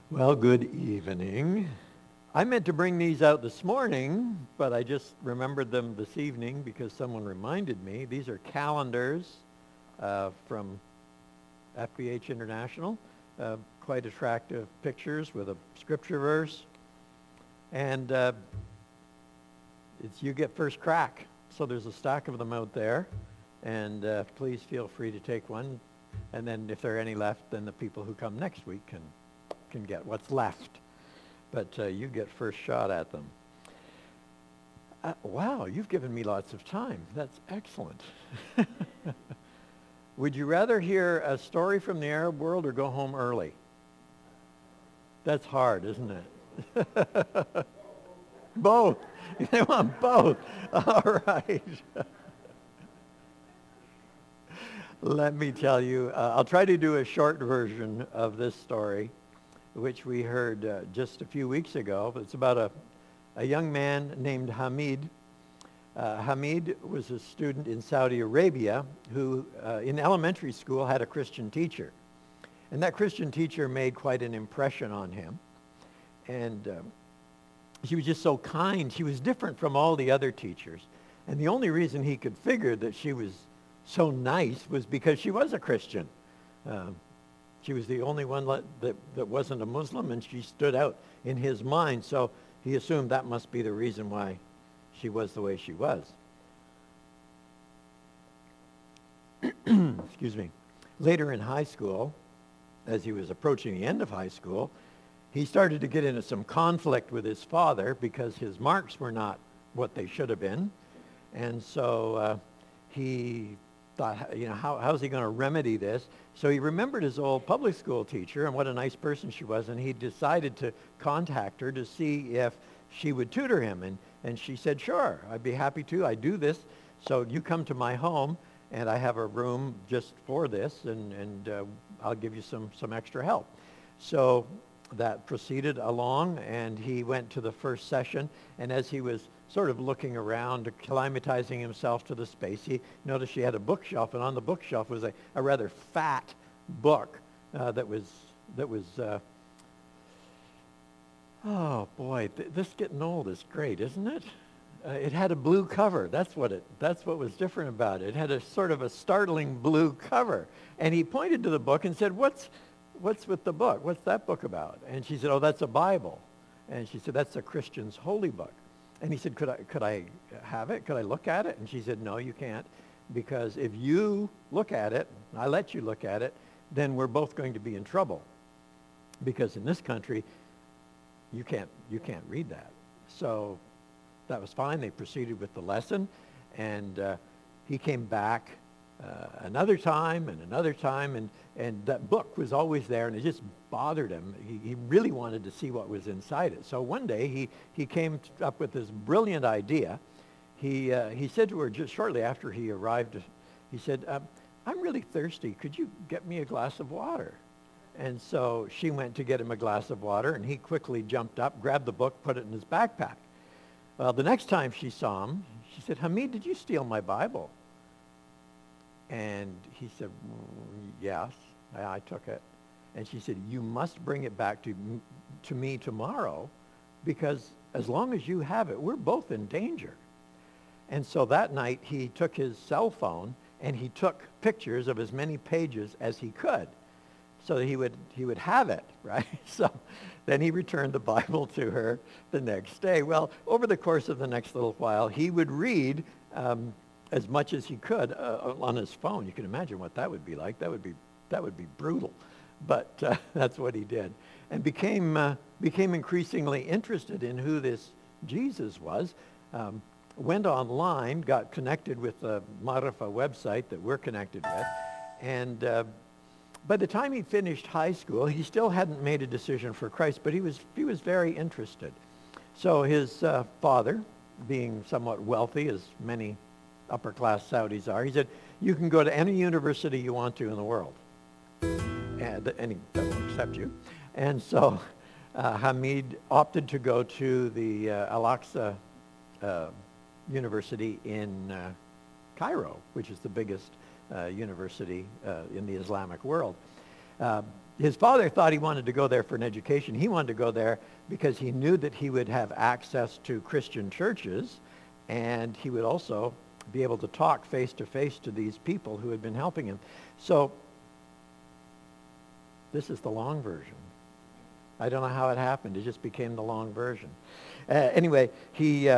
Well, good evening. I meant to bring these out this morning, but I just remembered them this evening because someone reminded me. These are calendars from FBH International, quite attractive pictures with a scripture verse. And it's you get first crack. So there's a stack of them out there, and please feel free to take one. And then if there are any left, then the people who come next week can get what's left. But you get first shot at them. Wow, you've given me lots of time. That's excellent. Would you rather hear a story from the Arab world or go home early? That's hard, isn't it? Both. They want both. All right. Let me tell you, I'll try to do a short version of this story, which we heard just a few weeks ago. It's about a young man named Hamid. Hamid was a student in Saudi Arabia who, in elementary school, had a Christian teacher. And that Christian teacher made quite an impression on him. And she was just so kind. She was different from all the other teachers. And the only reason he could figure that she was so nice was because she was a Christian. She was the only one that wasn't a Muslim, and she stood out in his mind. So he assumed that must be the reason why she was the way she was. Excuse me. Later in high school, as he was approaching the end of high school, he started to get into some conflict with his father because his marks were not what they should have been. And so he thought, how's he going to remedy this? So he remembered his old public school teacher and what a nice person she was, and he decided to contact her to see if she would tutor him. And she said, sure, I'd be happy to. I do this. So you come to my home, and I have a room just for this, and I'll give you some extra help. So that proceeded along, and he went to the first session, and as he was sort of looking around, acclimatizing himself to the space, he noticed she had a bookshelf, and on the bookshelf was a rather fat book that was oh boy, this getting old is great, isn't it? It had a blue cover. That's what was different about it. It had a sort of a startling blue cover, and he pointed to the book and said, "What's with the book? What's that book about?" And she said, "Oh, that's a Bible." And she said, "That's a Christian's holy book." And he said, could I have it? Could I look at it? And she said, "No, you can't, because if you look at it, I let you look at it, then we're both going to be in trouble, because in this country, you can't read that." So that was fine. They proceeded with the lesson, and he came back another time, and that book was always there, and it just bothered him. He really wanted to see what was inside it. So one day he came up with this brilliant idea. He said to her just shortly after he arrived, he said, "I'm really thirsty. Could you get me a glass of water?" And so she went to get him a glass of water, and he quickly jumped up, grabbed the book, put it in his backpack. Well, the next time she saw him, she said, "Hamid, did you steal my Bible?" And he said, "Yes, I took it." And she said, "You must bring it back to me tomorrow, because as long as you have it, we're both in danger." And so that night he took his cell phone and he took pictures of as many pages as he could, so that he would have it, right? So then he returned the Bible to her the next day. Well, over the course of the next little while, he would read as much as he could on his phone. You can imagine what that would be like. That would be brutal, but that's what he did, and became increasingly interested in who this Jesus was. Went online, got connected with the Ma'arifa website that we're connected with, and by the time he finished high school, he still hadn't made a decision for Christ, but he was very interested. So his father, being somewhat wealthy, as many upper-class Saudis are, he said, "You can go to any university you want to in the world, and they will accept you." And so Hamid opted to go to the Al-Aqsa University in Cairo, which is the biggest university in the Islamic world. his father thought he wanted to go there for an education. He wanted to go there because he knew that he would have access to Christian churches, and he would also be able to talk face to face to these people who had been helping him. So this is the long version. I don't know how it happened. It just became the long version. Anyway, he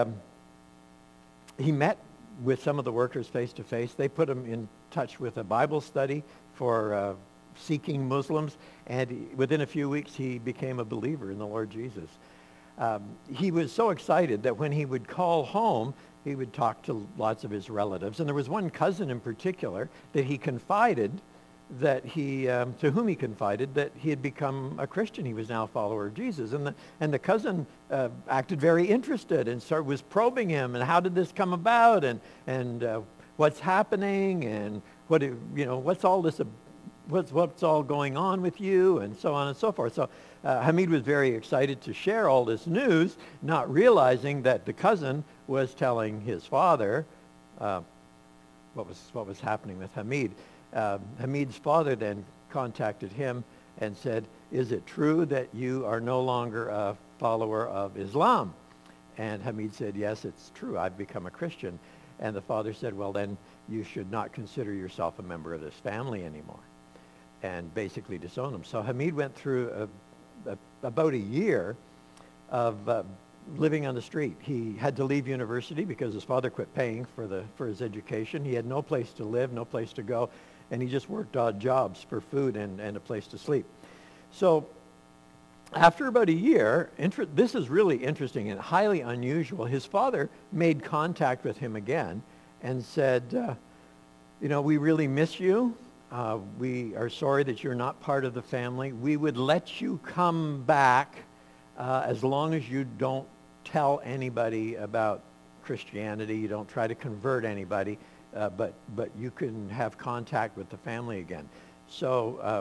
met with some of the workers face to face. They put him in touch with a Bible study for seeking Muslims, and within a few weeks he became a believer in the Lord Jesus. He was so excited that when he would call home, he would talk to lots of his relatives. And there was one cousin in particular that he confided that to whom he confided that he had become a Christian. He was now a follower of Jesus. And the cousin acted very interested and was probing him, and how did this come about, and what's happening, and what's all this, what's all going on with you, and so on and so forth. So Hamid was very excited to share all this news, not realizing that the cousin was telling his father what was happening with Hamid. Hamid's father then contacted him and said, "Is it true that you are no longer a follower of Islam?" And Hamid said, "Yes, it's true. I've become a Christian." And the father said, "Well, then you should not consider yourself a member of this family anymore," and basically disowned him. So Hamid went through about a year of living on the street. He had to leave university because his father quit paying for his education. He had no place to live, no place to go, and he just worked odd jobs for food and a place to sleep. So after about a year, this is really interesting and highly unusual. His father made contact with him again and said, "We really miss you. We are sorry that you're not part of the family. We would let you come back as long as you don't tell anybody about Christianity. You don't try to convert anybody, but you can have contact with the family again." So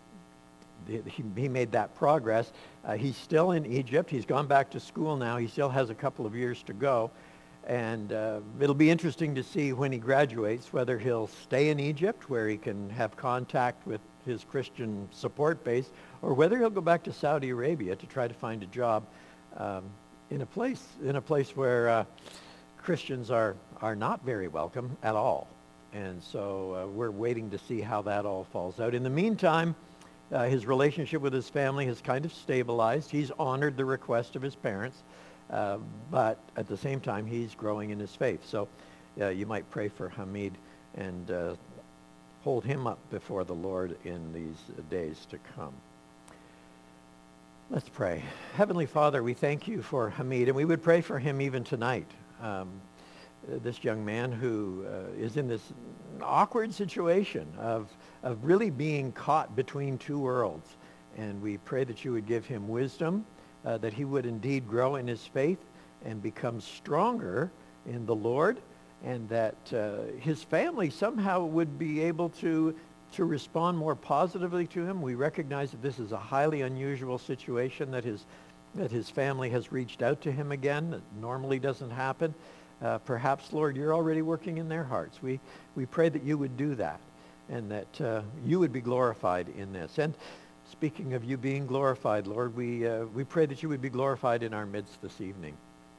he made that progress. He's still in Egypt. He's gone back to school now. He still has a couple of years to go. And it'll be interesting to see when he graduates whether he'll stay in Egypt, where he can have contact with his Christian support base, or whether he'll go back to Saudi Arabia to try to find a job in a place where Christians are not very welcome at all. And so we're waiting to see how that all falls out. In the meantime, his relationship with his family has kind of stabilized. He's honored the request of his parents, but at the same time, he's growing in his faith. So you might pray for Hamid and hold him up before the Lord in these days to come. Let's pray. Heavenly Father, we thank you for Hamid, and we would pray for him even tonight. This young man who is in this awkward situation of really being caught between two worlds. And we pray that you would give him wisdom, that he would indeed grow in his faith and become stronger in the Lord, and that his family somehow would be able to respond more positively to him. We recognize that this is a highly unusual situation, that his family has reached out to him again. That normally doesn't happen. Perhaps, Lord, you're already working in their hearts. We pray that you would do that, and that you would be glorified in this. And speaking of you being glorified, Lord, we pray that you would be glorified in our midst this evening.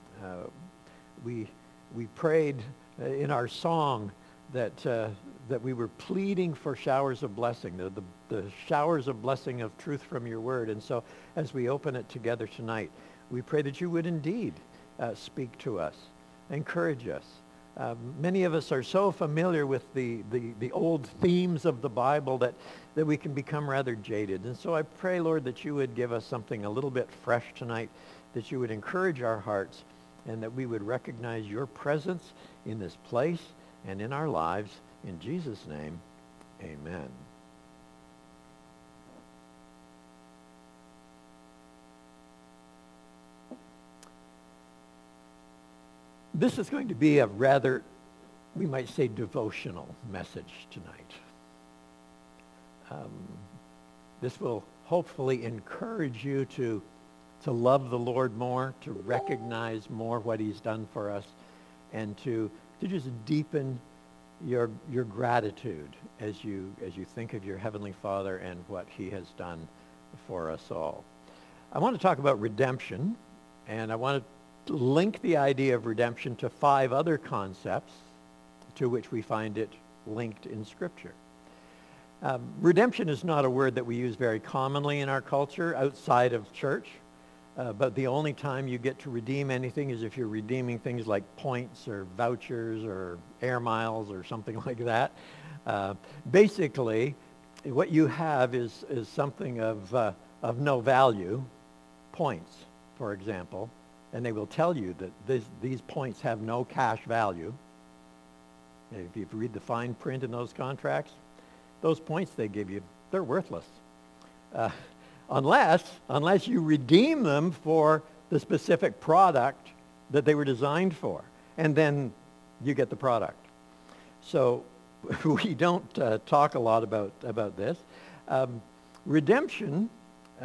We prayed in our song that we were pleading for showers of blessing, the showers of blessing of truth from your word. And so as we open it together tonight, we pray that you would indeed speak to us, encourage us. Many of us are so familiar with the old themes of the Bible that we can become rather jaded. And so I pray, Lord, that you would give us something a little bit fresh tonight, that you would encourage our hearts, and that we would recognize your presence in this place and in our lives. In Jesus' name, amen. This is going to be a rather, we might say, devotional message tonight. This will hopefully encourage you to love the Lord more, to recognize more what he's done for us, and to just deepen your gratitude as you think of your Heavenly Father and what he has done for us all. I want to talk about redemption, and I want to link the idea of redemption to 5 other concepts to which we find it linked in Scripture. Redemption is not a word that we use very commonly in our culture outside of church, but the only time you get to redeem anything is if you're redeeming things like points or vouchers or air miles or something like that. Basically, what you have is something of no value, points, for example, and they will tell you that these points have no cash value. If you read the fine print in those contracts, those points they give you, they're worthless. Unless you redeem them for the specific product that they were designed for, and then you get the product. So we don't talk a lot about this. Redemption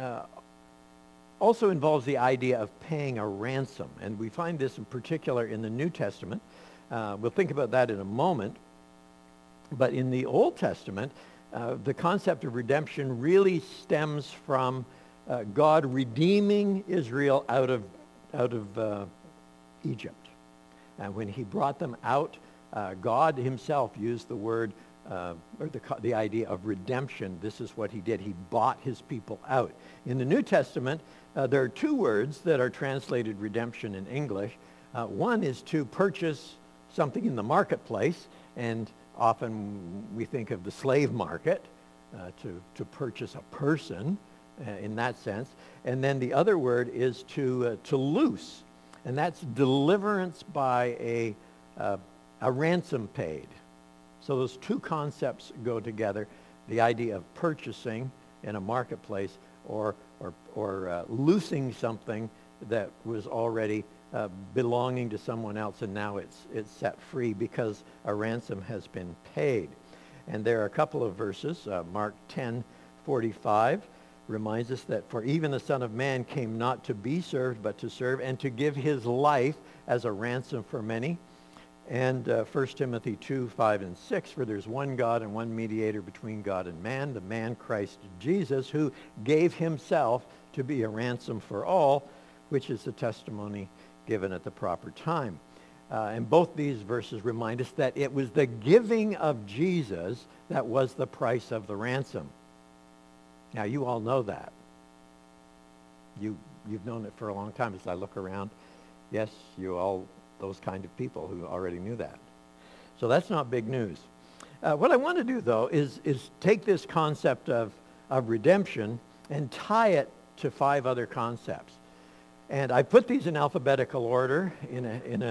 also involves the idea of paying a ransom, and we find this in particular in the New Testament. We'll think about that in a moment. But in the Old Testament, the concept of redemption really stems from God redeeming Israel out of Egypt. And when he brought them out, God himself used the word, or the idea of redemption. This is what he did. He bought his people out. In the New Testament, there are 2 words that are translated redemption in English. One is to purchase something in the marketplace, and often we think of the slave market, to purchase a person in that sense. And then the other word is to loose, and that's deliverance by a ransom paid. So those 2 concepts go together, the idea of purchasing in a marketplace or loosing something that was already belonging to someone else, and now it's set free because a ransom has been paid. And there are a couple of verses. Mark 10:45 reminds us that for even the Son of Man came not to be served, but to serve, and to give his life as a ransom for many. And 1 Timothy 2:5 and 6, for there's one God and one mediator between God and man, the man Christ Jesus, who gave himself to be a ransom for all, which is the testimony given at the proper time. And both these verses remind us that it was the giving of Jesus that was the price of the ransom. Now, you all know that. You've known it for a long time. As I look around, yes, you all, those kind of people who already knew that. So that's not big news. What I want to do, though, is take this concept of redemption and tie it to 5 other concepts. And I put these in alphabetical order in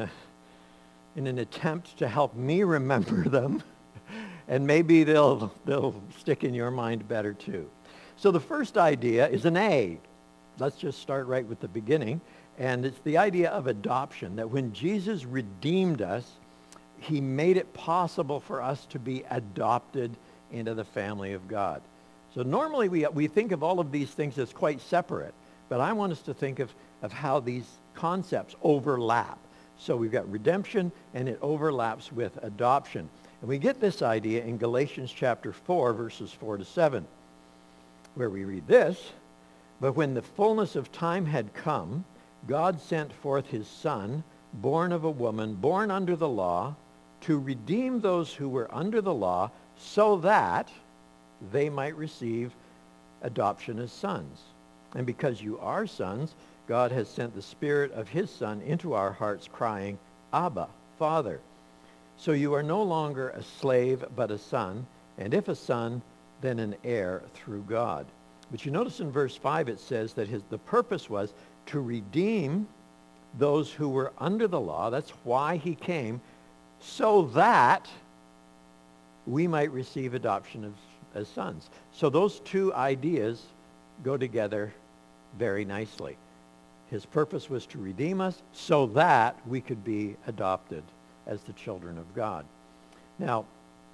an attempt to help me remember them, and maybe they'll stick in your mind better too. So the first idea is an A. Let's just start right with the beginning, and it's the idea of adoption, that when Jesus redeemed us, he made it possible for us to be adopted into the family of God. So normally we think of all of these things as quite separate, but I want us to think of how these concepts overlap. So we've got redemption, and it overlaps with adoption. And we get this idea in Galatians chapter 4, verses 4 to 7, where we read this, but when the fullness of time had come, God sent forth his Son, born of a woman, born under the law, to redeem those who were under the law, so that they might receive adoption as sons. And because you are sons, God has sent the Spirit of his Son into our hearts, crying, Abba, Father. So you are no longer a slave, but a son, and if a son, then an heir through God. But you notice in verse 5 it says that the purpose was to redeem those who were under the law. That's why he came, so that we might receive adoption as sons. So those 2 ideas go together very nicely. His purpose was to redeem us so that we could be adopted as the children of God. Now,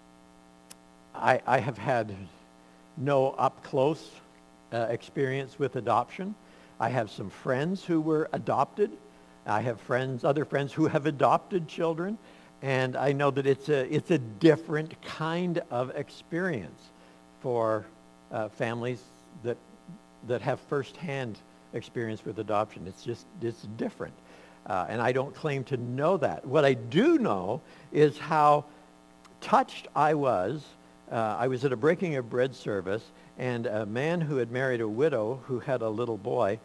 I have had no up-close experience with adoption. I have some friends who were adopted. I have other friends who have adopted children. And I know that it's a different kind of experience for families that have firsthand experience with adoption. It's different. And I don't claim to know that. What I do know is how touched I was. I was at a breaking of bread service, and a man who had married a widow who had a little boy,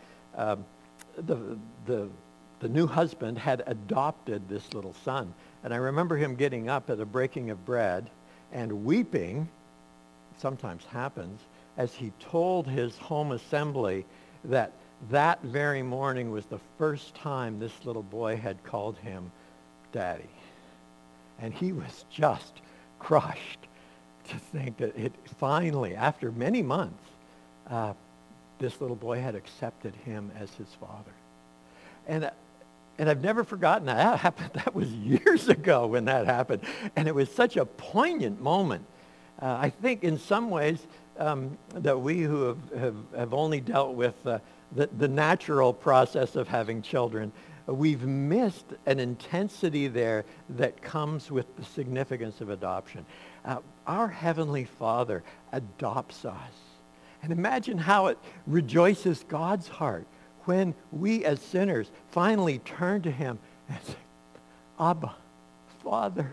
the new husband had adopted this little son. And I remember him getting up at a breaking of bread and weeping, sometimes happens, as he told his home assembly that very morning was the first time this little boy had called him Daddy. And he was just crushed to think that it finally, after many months, this little boy had accepted him as his father. And I've never forgotten that. That happened. That was years ago when that happened. And it was such a poignant moment. I think in some ways that we who have only dealt with the natural process of having children, we've missed an intensity there that comes with the significance of adoption. Our Heavenly Father adopts us. And imagine how it rejoices God's heart when we as sinners finally turn to him and say, Abba, Father.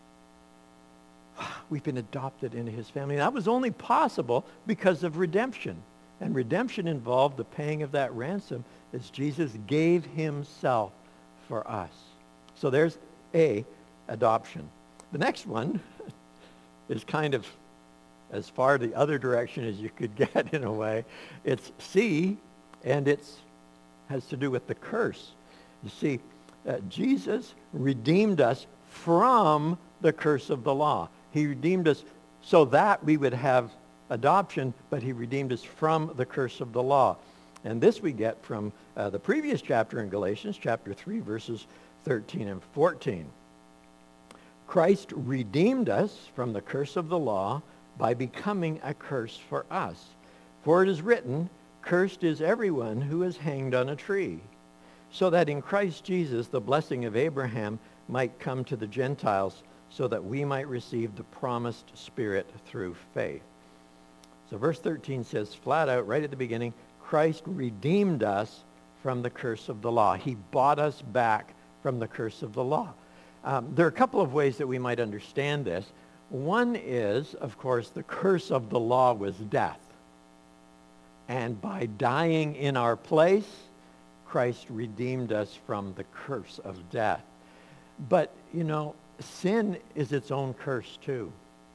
We've been adopted into his family. And that was only possible because of redemption. And redemption involved the paying of that ransom as Jesus gave himself for us. So there's A, adoption. The next one is kind of as far the other direction as you could get in a way. It's C, and it has to do with the curse. You see, Jesus redeemed us from the curse of the law. He redeemed us so that we would have adoption, but he redeemed us from the curse of the law. And this we get from the previous chapter in Galatians, chapter 3, verses 13 and 14. Christ redeemed us from the curse of the law by becoming a curse for us. For it is written, cursed is everyone who is hanged on a tree, so that in Christ Jesus the blessing of Abraham might come to the Gentiles, so that we might receive the promised Spirit through faith. So verse 13 says flat out right at the beginning, Christ redeemed us from the curse of the law. He bought us back from the curse of the law. There are a couple of ways that we might understand this. One is, of course, the curse of the law was death. And by dying in our place, Christ redeemed us from the curse of death. But, you know, sin is its own curse too.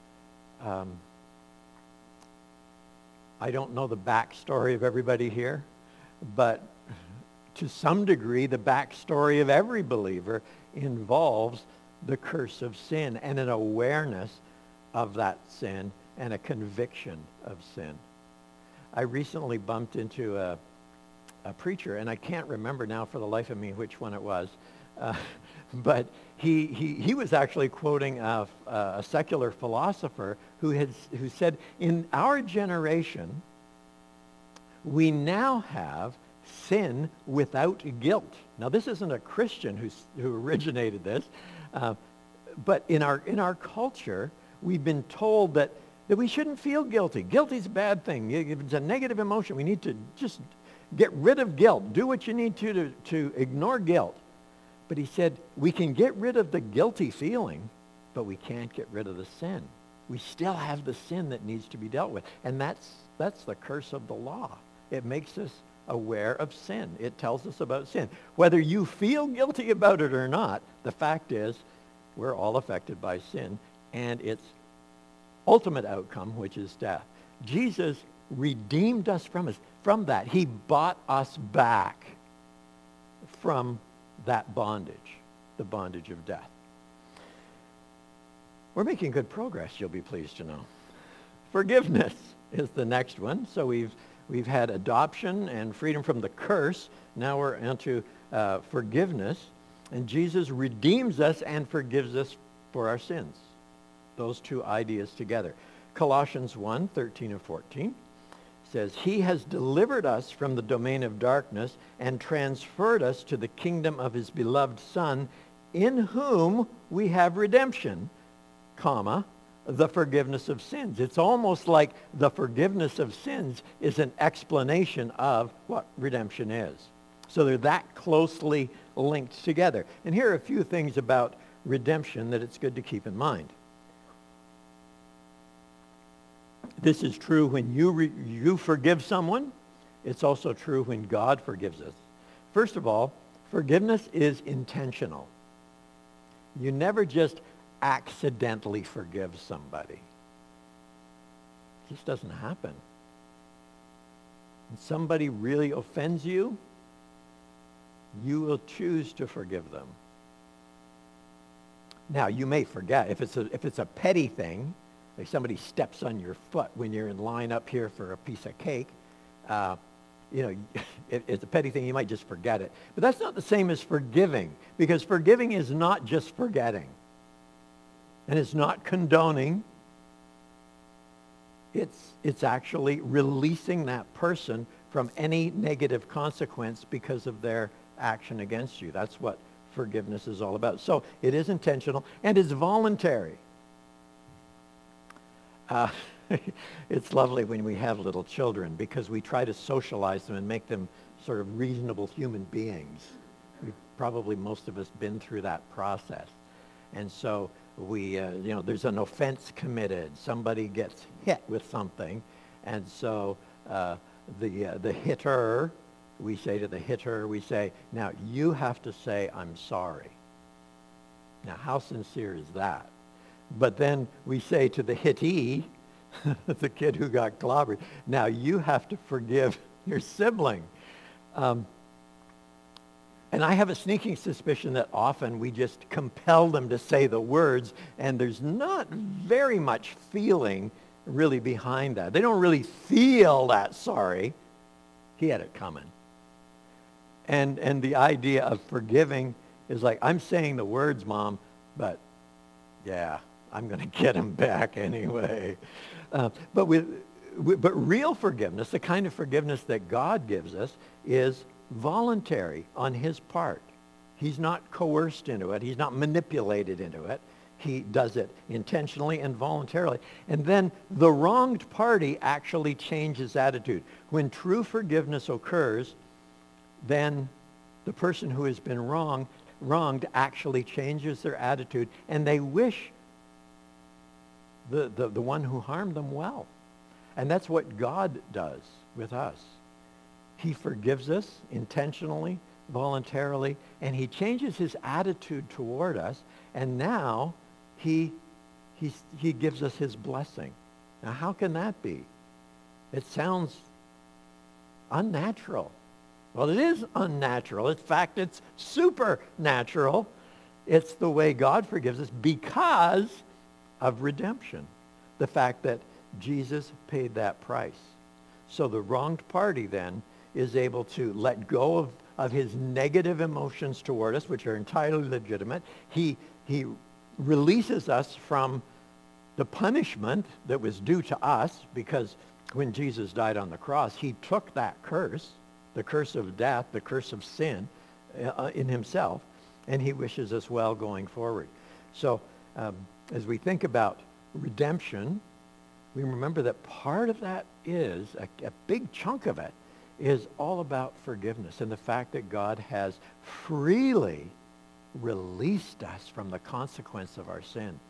I don't know the backstory of everybody here, but to some degree, the backstory of every believer involves the curse of sin and an awareness of that sin and a conviction of sin. I recently bumped into a preacher, and I can't remember now for the life of me which one it was, but he was actually quoting a secular philosopher who said, in our generation, we now have sin without guilt. Now, this isn't a Christian who originated this, but in our culture, we've been told that we shouldn't feel guilty. Guilty's a bad thing. It's a negative emotion. We need to just get rid of guilt. Do what you need to ignore guilt. But he said, we can get rid of the guilty feeling, but we can't get rid of the sin. We still have the sin that needs to be dealt with. And that's the curse of the law. It makes us aware of sin. It tells us about sin. Whether you feel guilty about it or not, the fact is we're all affected by sin and its ultimate outcome, which is death. Jesus redeemed us from that. He bought us back from that bondage, the bondage of death. We're making good progress, you'll be pleased to know. Forgiveness is the next one. So we've had adoption and freedom from the curse. Now we're into forgiveness. And Jesus redeems us and forgives us for our sins. Those two ideas together. Colossians 1, 13 and 14 says, he has delivered us from the domain of darkness and transferred us to the kingdom of his beloved Son, in whom we have redemption, comma, the forgiveness of sins. It's almost like the forgiveness of sins is an explanation of what redemption is. So they're that closely linked together. And here are a few things about redemption that it's good to keep in mind. This is true when you forgive someone. It's also true when God forgives us. First of all, forgiveness is intentional. You never just accidentally forgive somebody. It just doesn't happen. When somebody really offends you, you will choose to forgive them. Now, you may forget. If it's a petty thing, like somebody steps on your foot when you're in line up here for a piece of cake, it's a petty thing, you might just forget it. But that's not the same as forgiving, because forgiving is not just forgetting. And it's not condoning. It's actually releasing that person from any negative consequence because of their action against you. That's what forgiveness is all about. So it is intentional and it's voluntary. It's lovely when we have little children because we try to socialize them and make them sort of reasonable human beings. We've probably, most of us, been through that process. And so there's an offense committed. Somebody gets hit with something. And so the hitter, we say to the hitter, we say, now you have to say, I'm sorry. Now, how sincere is that? But then we say to the hittee, the kid who got clobbered, now you have to forgive your sibling. And I have a sneaking suspicion that often we just compel them to say the words, and there's not very much feeling really behind that. They don't really feel that sorry. He had it coming. And the idea of forgiving is like, I'm saying the words, Mom, but yeah, I'm going to get him back anyway. But real forgiveness, the kind of forgiveness that God gives us, is voluntary on his part. He's not coerced into it. He's not manipulated into it. He does it intentionally and voluntarily. And then the wronged party actually changes attitude. When true forgiveness occurs, then the person who has been wronged actually changes their attitude, and they wish the one who harmed them well. And that's what God does with us. He forgives us intentionally, voluntarily, and he changes his attitude toward us, and now he gives us his blessing. Now, how can that be? It sounds unnatural. Well, it is unnatural. In fact, it's supernatural. It's the way God forgives us because of redemption. The fact that Jesus paid that price. So the wronged party then is able to let go of his negative emotions toward us, which are entirely legitimate. He releases us from the punishment that was due to us, because when Jesus died on the cross, he took that curse, the curse of death, the curse of sin in himself, and he wishes us well going forward. So as we think about redemption, we remember that part of that is, a big chunk of it, is all about forgiveness and the fact that God has freely released us from the consequence of our sin.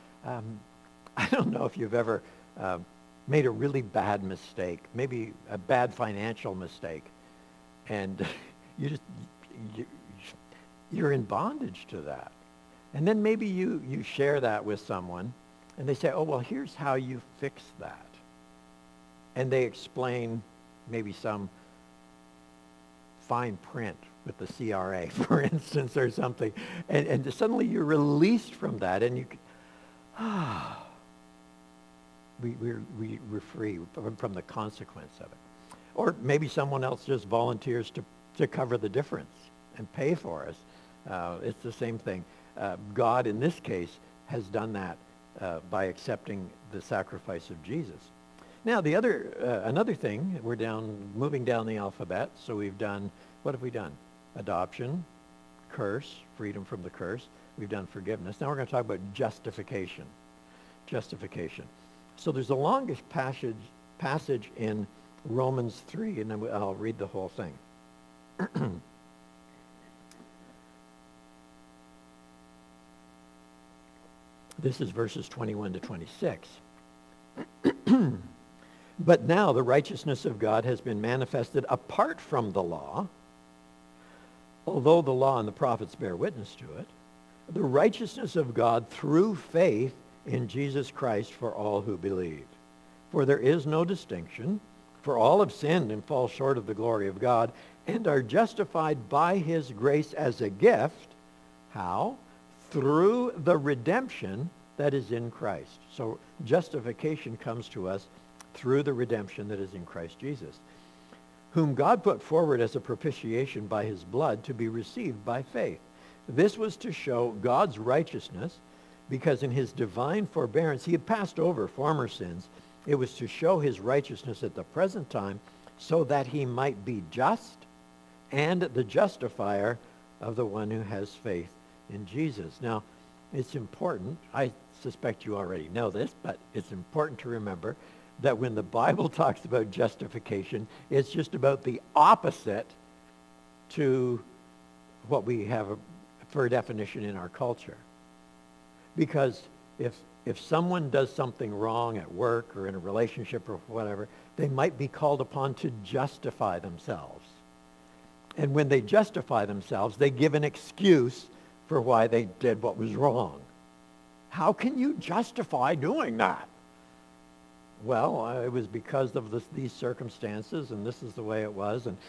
I don't know if you've ever made a really bad mistake, maybe a bad financial mistake, and you're in bondage to that. And then maybe you share that with someone, and they say, oh, well, here's how you fix that. And they explain maybe some fine print with the CRA, for instance, or something. And suddenly you're released from that, and we're free from the consequence of it. Or maybe someone else just volunteers to cover the difference and pay for us. It's the same thing. God, in this case, has done that by accepting the sacrifice of Jesus. Now, another thing, we're moving down the alphabet. So we've done, what have we done? Adoption, curse, freedom from the curse. We've done forgiveness. Now we're going to talk about justification. Justification. So there's the longest passage in Romans 3, and then I'll read the whole thing. This is verses 21 to 26. But now the righteousness of God has been manifested apart from the law, although the law and the prophets bear witness to it, the righteousness of God through faith in Jesus Christ for all who believe. For there is no distinction, for all have sinned and fall short of the glory of God, and are justified by his grace as a gift. How? Through the redemption that is in Christ. So justification comes to us through the redemption that is in Christ Jesus, whom God put forward as a propitiation by his blood to be received by faith. This was to show God's righteousness, because in his divine forbearance he had passed over former sins. It was to show his righteousness at the present time, so that he might be just and the justifier of the one who has faith in Jesus. Now, it's important, I suspect you already know this, but it's important to remember that when the Bible talks about justification, it's just about the opposite to what we have for a definition in our culture. Because if someone does something wrong at work or in a relationship or whatever, they might be called upon to justify themselves. And when they justify themselves, they give an excuse for why they did what was wrong. How can you justify doing that? Well, it was because of these circumstances, and this is the way it was, and,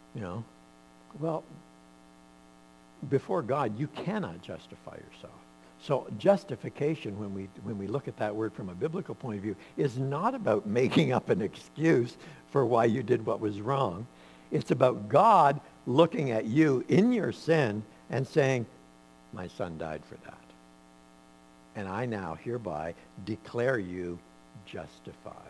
well, before God, you cannot justify yourself. So justification, when we look at that word from a biblical point of view, is not about making up an excuse for why you did what was wrong. It's about God looking at you in your sin and saying, my son died for that. And I now hereby declare you justified,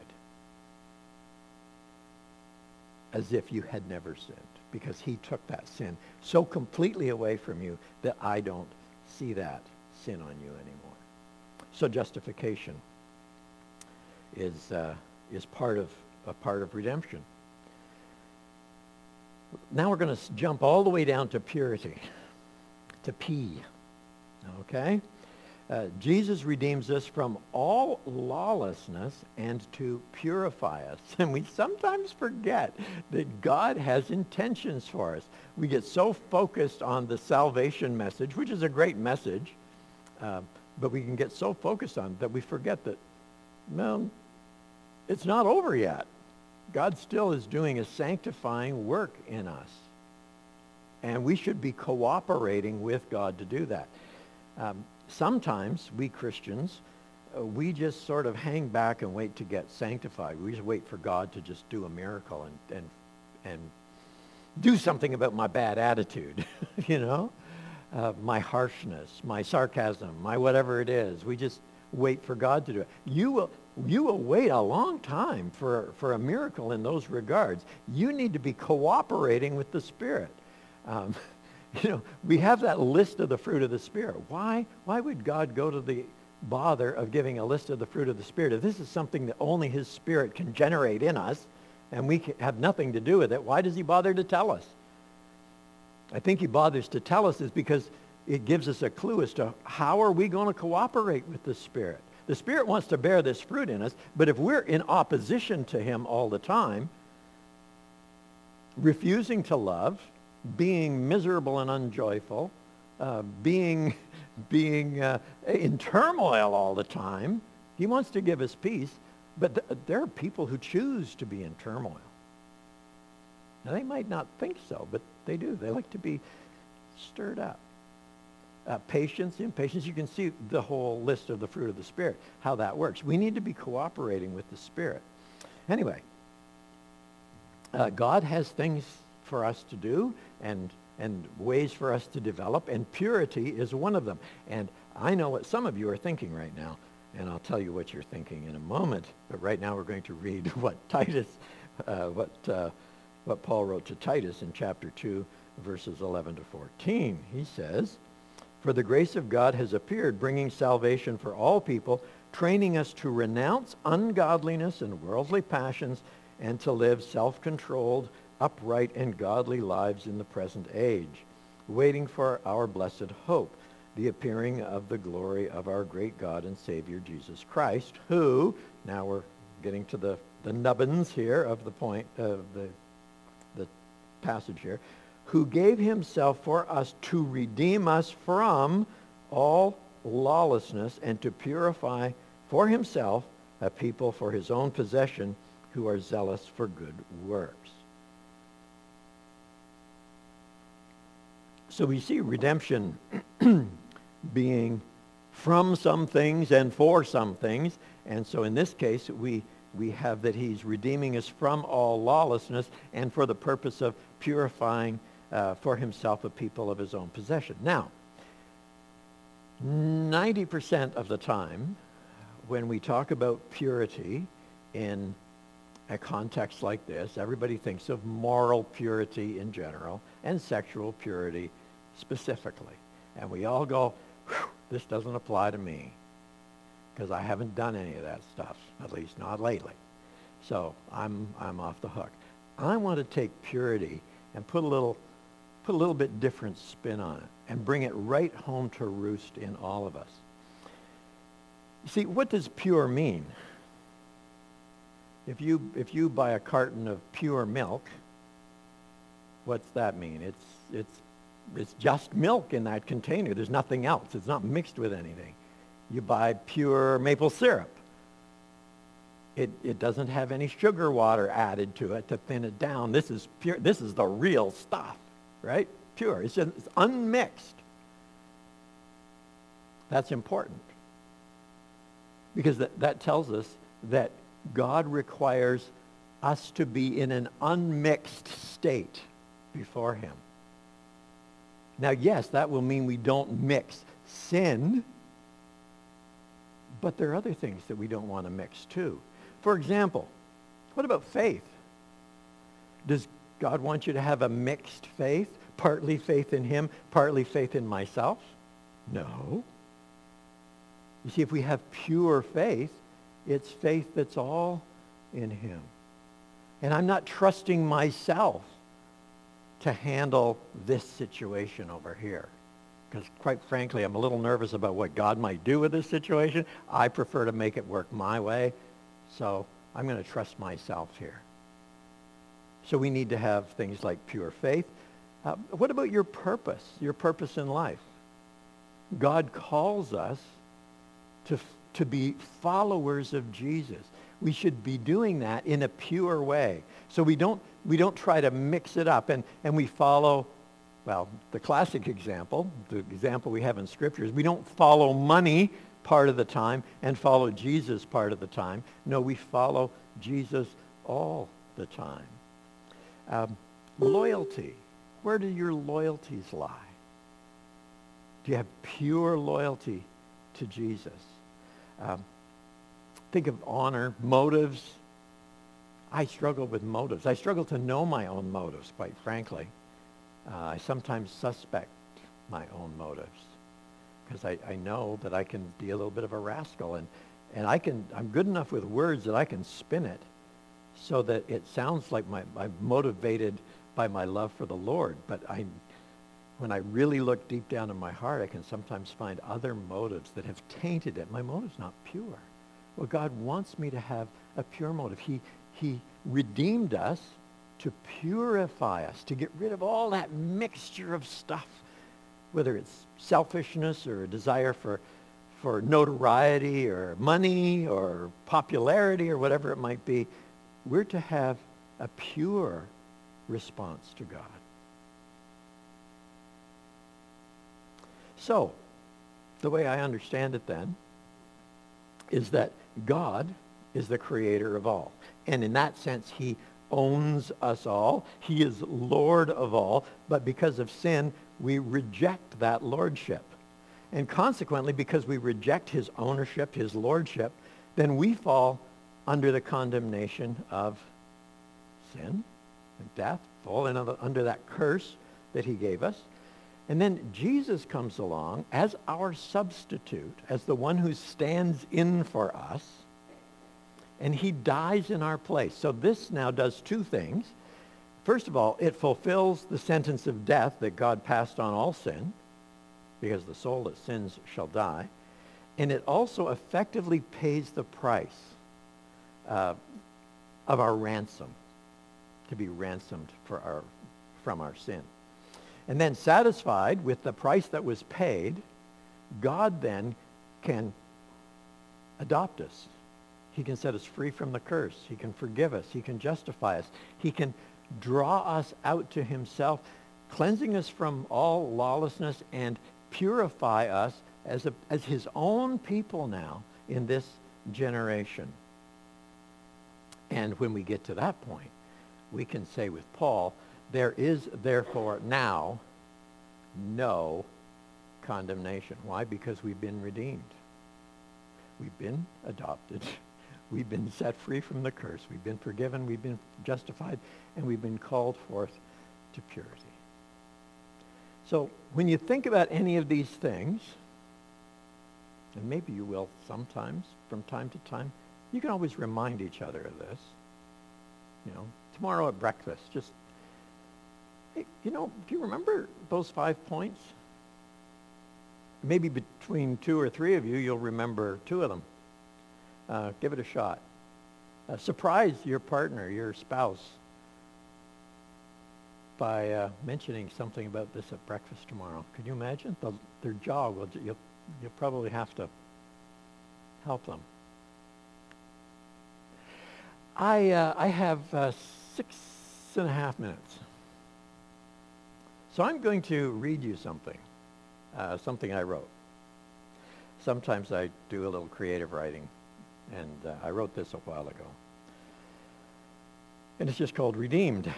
as if you had never sinned, because he took that sin so completely away from you that I don't see that sin on you anymore. So justification is part of redemption. Now we're going to jump all the way down to purity, to P. Okay? Jesus redeems us from all lawlessness and to purify us. And we sometimes forget that God has intentions for us. We get so focused on the salvation message, which is a great message, but we can get so focused on it that we forget that, well, it's not over yet. God still is doing a sanctifying work in us. And we should be cooperating with God to do that. Sometimes we Christians, we just sort of hang back and wait to get sanctified. We just wait for God to just do a miracle and do something about my bad attitude, my harshness, my sarcasm, my whatever it is. We just wait for God to do it. You will wait a long time for a miracle in those regards. You need to be cooperating with the Spirit. We have that list of the fruit of the Spirit. Why would God go to the bother of giving a list of the fruit of the Spirit? If this is something that only his Spirit can generate in us, and we have nothing to do with it, why does he bother to tell us? I think he bothers to tell us is because it gives us a clue as to how are we going to cooperate with the Spirit. The Spirit wants to bear this fruit in us, but if we're in opposition to him all the time, refusing to love, being miserable and unjoyful, being in turmoil all the time. He wants to give us peace, but there are people who choose to be in turmoil. Now, they might not think so, but they do. They like to be stirred up. Patience, impatience. You can see the whole list of the fruit of the Spirit, how that works. We need to be cooperating with the Spirit. Anyway, God has things for us to do and ways for us to develop, and purity is one of them. And I know what some of you are thinking right now, and I'll tell you what you're thinking in a moment. But right now we're going to read what Paul wrote to Titus in chapter 2, verses 11 to 14. He says, "For the grace of God has appeared, bringing salvation for all people, training us to renounce ungodliness and worldly passions and to live self-controlled, upright, and godly lives in the present age, waiting for our blessed hope, the appearing of the glory of our great God and Savior Jesus Christ, who," now we're getting to the nubbins here of the point of the passage here, "who gave himself for us to redeem us from all lawlessness and to purify for himself a people for his own possession who are zealous for good works." So we see redemption being from some things and for some things. And so in this case, we have that he's redeeming us from all lawlessness and for the purpose of purifying for himself a people of his own possession. Now, 90% of the time, when we talk about purity in a context like this, everybody thinks of moral purity in general and sexual purity specifically. And we all go, this doesn't apply to me because I haven't done any of that stuff, at least not lately. So I'm off the hook. I want to take purity and put a little bit different spin on it and bring it right home to roost in all of us. You see, what does pure mean? If you buy a carton of pure milk, what's that mean? It's just milk in that container. There's nothing else. It's not mixed with anything. You buy pure maple syrup. It doesn't have any sugar water added to it to thin it down. This is pure. This is the real stuff, right? Pure. It's unmixed. That's important because that tells us that God requires us to be in an unmixed state before him. Now, yes, that will mean we don't mix sin, but there are other things that we don't want to mix too. For example, what about faith? Does God want you to have a mixed faith? Partly faith in him, partly faith in myself? No. You see, if we have pure faith, it's faith that's all in him. And I'm not trusting myself to handle this situation over here. Because quite frankly, I'm a little nervous about what God might do with this situation. I prefer to make it work my way. So I'm going to trust myself here. So we need to have things like pure faith. What about your purpose in life? God calls us to be followers of Jesus. We should be doing that in a pure way. So we don't try to mix it up and we follow, well, the classic example, the example we have in Scripture is we don't follow money part of the time and follow Jesus part of the time. No, we follow Jesus all the time. Loyalty. Where do your loyalties lie? Do you have pure loyalty to Jesus? Think of honor, motives. I struggle with motives. I struggle to know my own motives, quite frankly. I sometimes suspect my own motives because I know that I can be a little bit of a rascal, and I'm good enough with words that I can spin it so that it sounds like I'm motivated by my love for the Lord. But when I really look deep down in my heart, I can sometimes find other motives that have tainted it. My motive's not pure. Well, God wants me to have a pure motive. He redeemed us to purify us, to get rid of all that mixture of stuff, whether it's selfishness or a desire for notoriety or money or popularity or whatever it might be. We're to have a pure response to God. So, the way I understand it then is that God is the creator of all. And in that sense, he owns us all. He is Lord of all. But because of sin, we reject that lordship. And consequently, because we reject his ownership, his lordship, then we fall under the condemnation of sin and death, fall under that curse that he gave us. And then Jesus comes along as our substitute, as the one who stands in for us, and he dies in our place. So this now does two things. First of all, it fulfills the sentence of death that God passed on all sin, because the soul that sins shall die. And it also effectively pays the price of our ransom, to be ransomed from our sin. And then satisfied with the price that was paid, God then can adopt us. He can set us free from the curse. He can forgive us. He can justify us. He can draw us out to himself, cleansing us from all lawlessness and purify us as his own people now in this generation. And when we get to that point, we can say with Paul, there is therefore now no condemnation. Why? Because we've been redeemed. We've been adopted. We've been set free from the curse. We've been forgiven. We've been justified. And we've been called forth to purity. So when you think about any of these things, and maybe you will sometimes, from time to time, you can always remind each other of this. Tomorrow at breakfast, just, hey, do you remember those 5 points? Maybe between 2 or 3 of you, you'll remember 2 of them. Give it a shot. Surprise your partner, your spouse, by mentioning something about this at breakfast tomorrow. Can you imagine? Their jaw will, you'll probably have to help them. I have 6.5 minutes. So I'm going to read you something I wrote. Sometimes I do a little creative writing, and I wrote this a while ago. And it's just called Redeemed.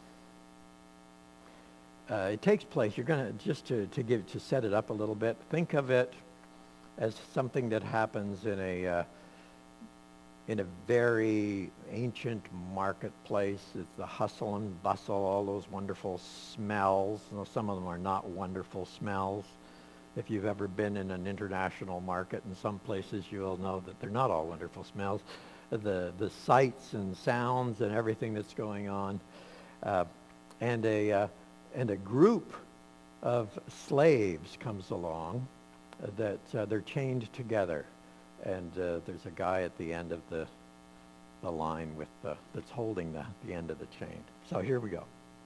It takes place, you're going to, just to set it up a little bit, think of it as something that happens in a very ancient marketplace. It's the hustle and bustle, all those wonderful smells. Some of them are not wonderful smells. If you've ever been in an international market in some places, you'll know that they're not all wonderful smells. The sights and sounds and everything that's going on. And a group of slaves comes along that they're chained together. And there's a guy at the end of the line with that's holding the end of the chain. So here we go.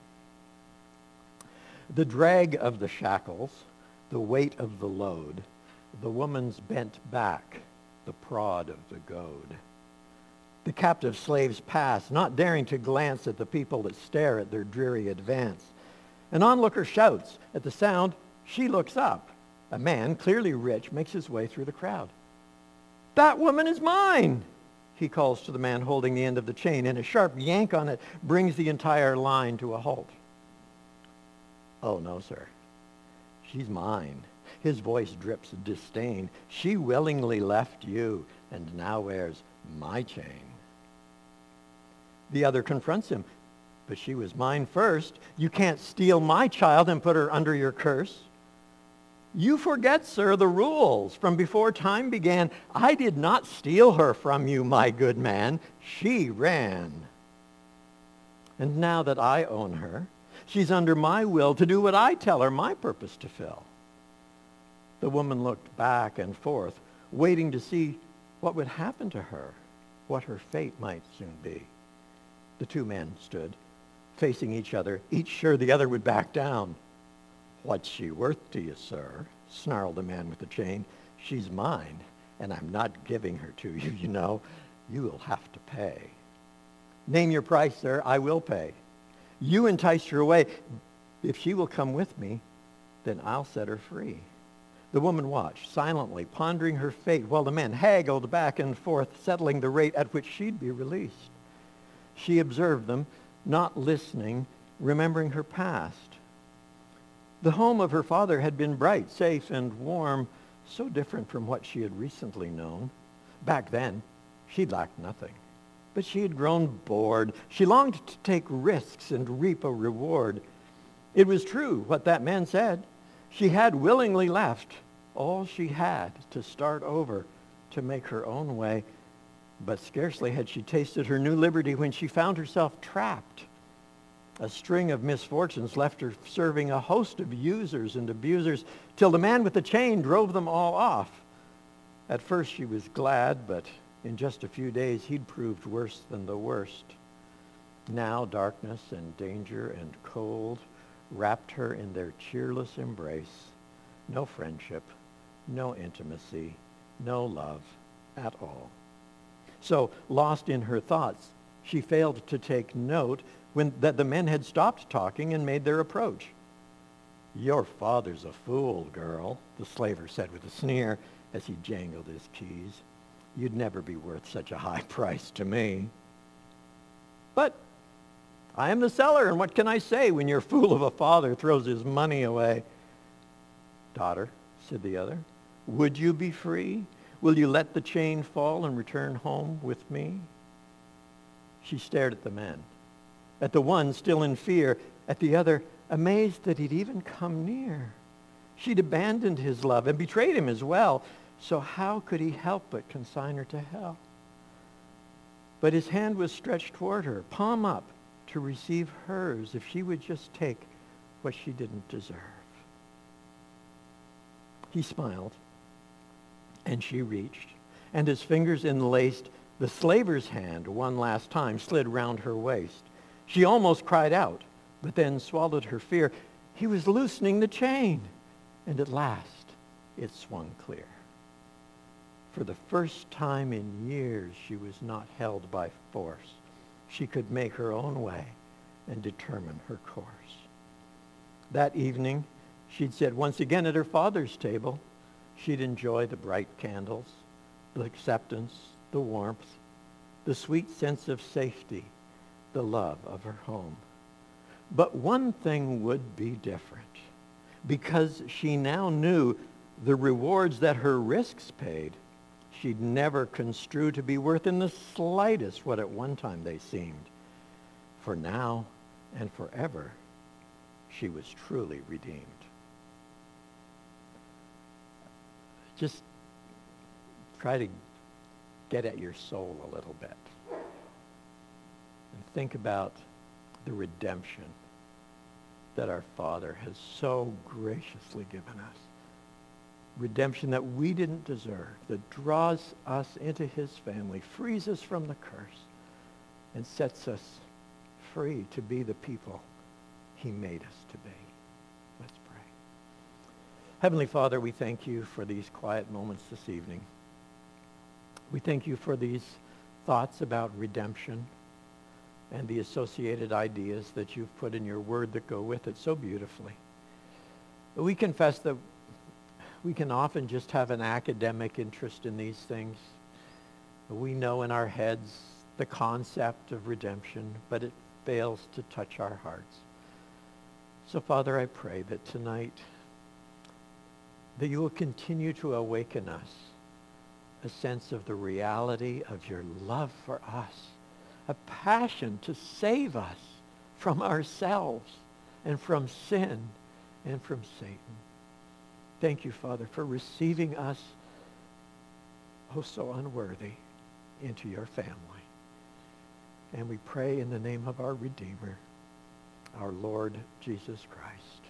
The drag of the shackles, the weight of the load, the woman's bent back, the prod of the goad. The captive slaves pass, not daring to glance at the people that stare at their dreary advance. An onlooker shouts. At the sound, she looks up. A man, clearly rich, makes his way through the crowd. "That woman is mine," he calls to the man holding the end of the chain, and a sharp yank on it brings the entire line to a halt. "Oh, no, sir. She's mine." His voice drips disdain. "She willingly left you and now wears my chain." The other confronts him. "But she was mine first. You can't steal my child and put her under your curse." "You forget, sir, the rules. From before time began, I did not steal her from you, my good man. She ran. And now that I own her, she's under my will to do what I tell her, my purpose to fill." The woman looked back and forth, waiting to see what would happen to her, what her fate might soon be. The 2 men stood, facing each other, each sure the other would back down. "What's she worth to you, sir?" snarled the man with the chain. "She's mine, and I'm not giving her to you, you know. You will have to pay." "Name your price, sir. I will pay." "You enticed her away. If she will come with me, then I'll set her free." The woman watched, silently, pondering her fate, while the men haggled back and forth, settling the rate at which she'd be released. She observed them, not listening, remembering her past. The home of her father had been bright, safe, and warm, so different from what she had recently known. Back then, she lacked nothing. But she had grown bored. She longed to take risks and reap a reward. It was true what that man said. She had willingly left all she had to start over, to make her own way. But scarcely had she tasted her new liberty when she found herself trapped. A string of misfortunes left her serving a host of users and abusers till the man with the chain drove them all off. At first she was glad, but in just a few days he'd proved worse than the worst. Now darkness and danger and cold wrapped her in their cheerless embrace. No friendship, no intimacy, no love at all. So, lost in her thoughts, she failed to take note that the men had stopped talking and made their approach. "Your father's a fool, girl," the slaver said with a sneer as he jangled his keys. "You'd never be worth such a high price to me." "But I am the seller, and what can I say when your fool of a father throws his money away?" "Daughter," said the other, "would you be free? Will you let the chain fall and return home with me?" She stared at the men, at the one still in fear, at the other amazed that he'd even come near. She'd abandoned his love and betrayed him as well, so how could he help but consign her to hell? But his hand was stretched toward her, palm up, to receive hers if she would just take what she didn't deserve. He smiled, and she reached, and his fingers enlaced the slaver's hand one last time, slid round her waist. She almost cried out, but then swallowed her fear. He was loosening the chain, and at last it swung clear. For the first time in years, she was not held by force. She could make her own way and determine her course. That evening, she'd sit once again at her father's table. She'd enjoy the bright candles, the acceptance, the warmth, the sweet sense of safety, the love of her home. But one thing would be different, because she now knew the rewards that her risks paid. She'd never construe to be worth in the slightest what at one time they seemed. For now and forever, she was truly redeemed. Just try to get at your soul a little bit and think about the redemption that our Father has so graciously given us. Redemption that we didn't deserve, that draws us into his family, frees us from the curse, and sets us free to be the people he made us to be. Let's pray. Heavenly Father, we thank you for these quiet moments this evening. We thank you for these thoughts about redemption and the associated ideas that you've put in your word that go with it so beautifully. But we confess that we can often just have an academic interest in these things. We know in our heads the concept of redemption, but it fails to touch our hearts. So, Father, I pray that tonight that you will continue to awaken us a sense of the reality of your love for us, a passion to save us from ourselves and from sin and from Satan. Thank you, Father, for receiving us, oh so unworthy, into your family. And we pray in the name of our Redeemer, our Lord Jesus Christ.